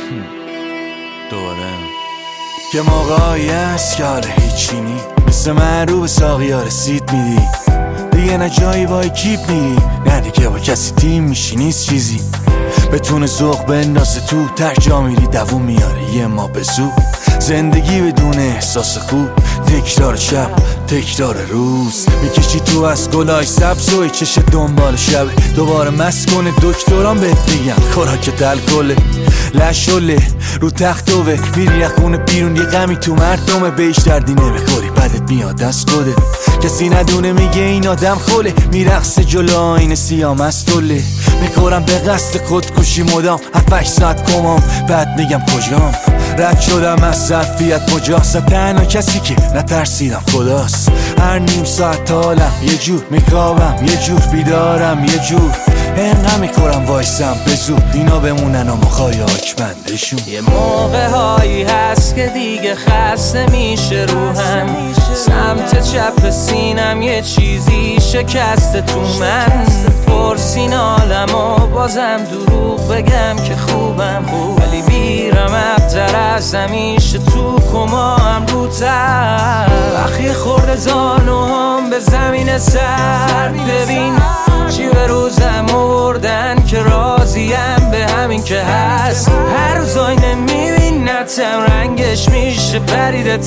دوباره که موقعی هست که حالا هیچی نی، مثل من رو به ساقیا رسید میدی دیگه، نه جایی با اکیپ میری، نه دیگه با کسی تیم میشی، نیست چیزی بتونه ذوق بندازه تو، ترجا میری دووم میاره یه ما به زو. زندگی بدون احساس خوب، تکرار شب تکرار روز، میکشی تو از گلای سبز و چش دنبال شبه، دوباره مست کنه دکتران بهت بگن خوراک الکله، لشله رو تختوه، میری از خونه بیرون یه غمی تو مردمه، بهش دردی نمیخوری بعدت میاد از خودت، کسی ندونه میگه این آدم خوله، میرقصه جلو آینه سیاه مستوله، میخورم به قصد خودکشی مدام 7-8 ساعت کمام، بعد میگم کجام، رد شدم از ظرفیت مجاست، تنها کسی که نترسیدم خداست، هر نیم ساعت حالم یه جور، میخوابم یه جور، بیدارم یه جور، انقدر میخورم وایسم به زور، اینا بمونن و مخوای آکمندشون. یه موقع هایی هست که دیگه خسته میشه روحم، سمت چپ سینم یه چیزی شکسته تو من، پرسین عالم و بازم دروغ بگم که خوبم، ولی بیرم ابتر از همیشه، تو کمام رو تر، وقتی خورده زانو هم به زمین سر، ببین چی به روزم آوردن که راضیم به همین که هست، هر روز آینه میبینتم رنگش میشه پریده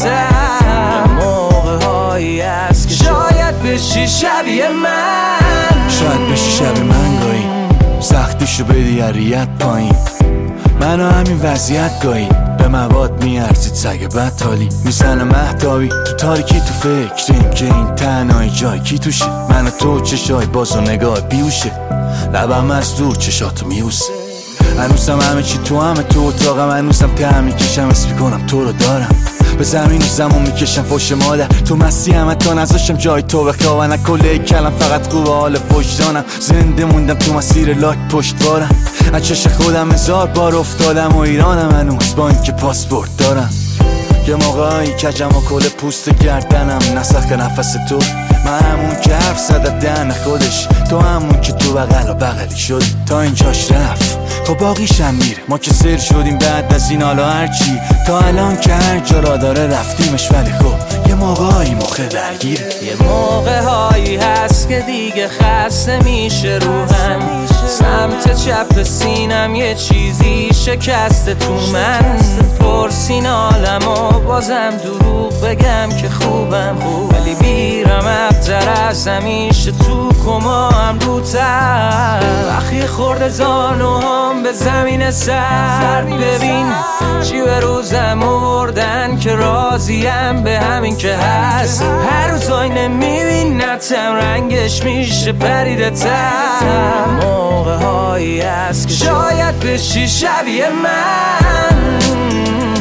تر، موقع هایی هست که شاید بشی شبیه من، شاید بشی شبیه من گاهی، سختیشو بدی هریت پایین، منو همین وضعیت گاهی به مواد میارزید سگ بدحالی، میزنه مهتابی تو تاریکی، تو فکریم که این تنهایی جای کی توشه، من و تو چشای باز و نگاه بیوشه، لبم از دور چشاتو میوسه، هنوزم همه چی تو همه تو اتاقم، هنوزم ته میکشم اسم کنم تو رو دارم، به زمین و زمون میکشم فوش مادر، تو مستی همه تا نذاشتم جای تو بخوابن، کله کلم فقط خوبه حال وجدانم، زنده موندم تو مسیر لاک پشتوارم، از چش خودم 1000 بار افتادم و ایرانم هنوز با اینکه پاسپورت دارم، یه موقعی کجم و کل پوست گردنم، نسخ نفس تو، من همون که حرف زد دهن خودش، تو همون که تو بغل و بغلی شد تا اینجاش رفت، خب باقیشم میره، ما که سر شدیم بعد از این حالا هرچی، تا الان که هر جا را داره رفتیمش، ولی خب یه موقعی مخه درگیره، یه موقع هایی هست که دیگه خسته میشه روحم، سمت چپ سینم یه چیزی شکسته تو من، پرسین عالم و بازم دروغ بگم که خوبم، ولی بیرم ابتر از همیشه، تو کمام رو تر، وقتی خورده زانو هم به زمین سر، ببین چی به روزم آوردن که راضیم به همین که هست، هر روز آینه میبینتم رنگش میشه پریده تر، موقع هایی هست که شاید بشی شبیه من.